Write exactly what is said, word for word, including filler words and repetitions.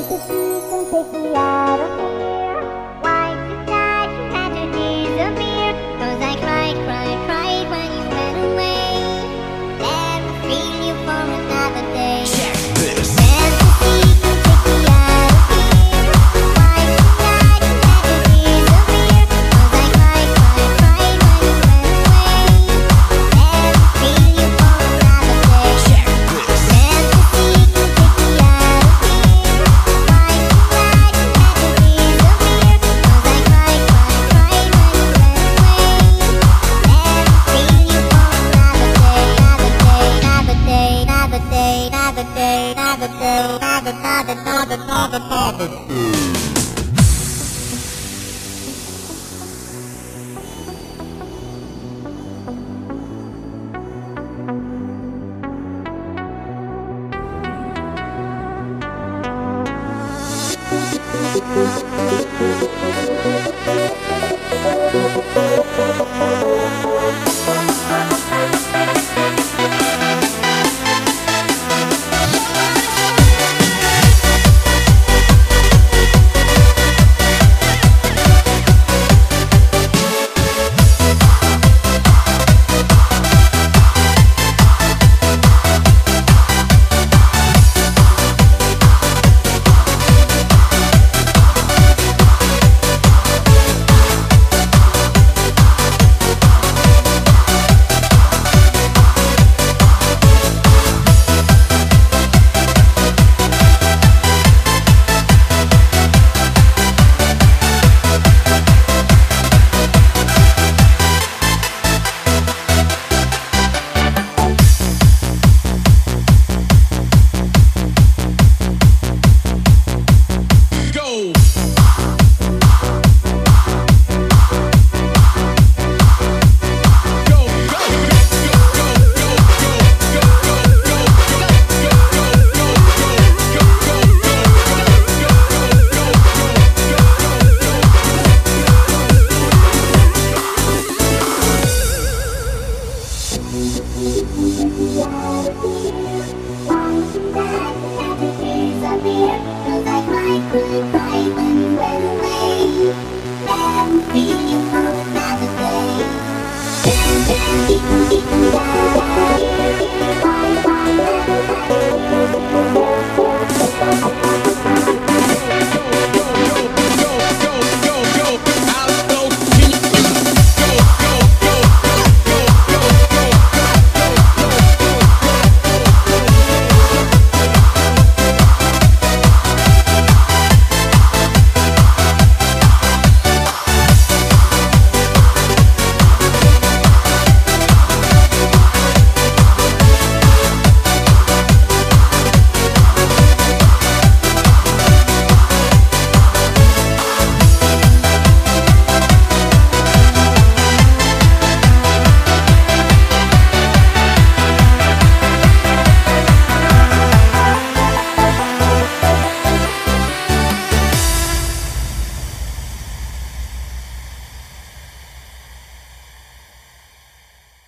take me out of here. Why tonight you had to disappear? 'Cause I cried, cried, cried when you went away. Never feel you for another day. Check this. Fantasy can take me out of here. Why tonight you had to disappear? 'Cause I cried, cried, cried when you went away. Never feel you for another day. Check this. Fantasy can take me out of here. Why tonight you had to disappear? 'Cause I cried, cried, cried when you went away. Never feel you for another day, another day, another day, another day, another day, another day, another, another, another, another, another day. Check this.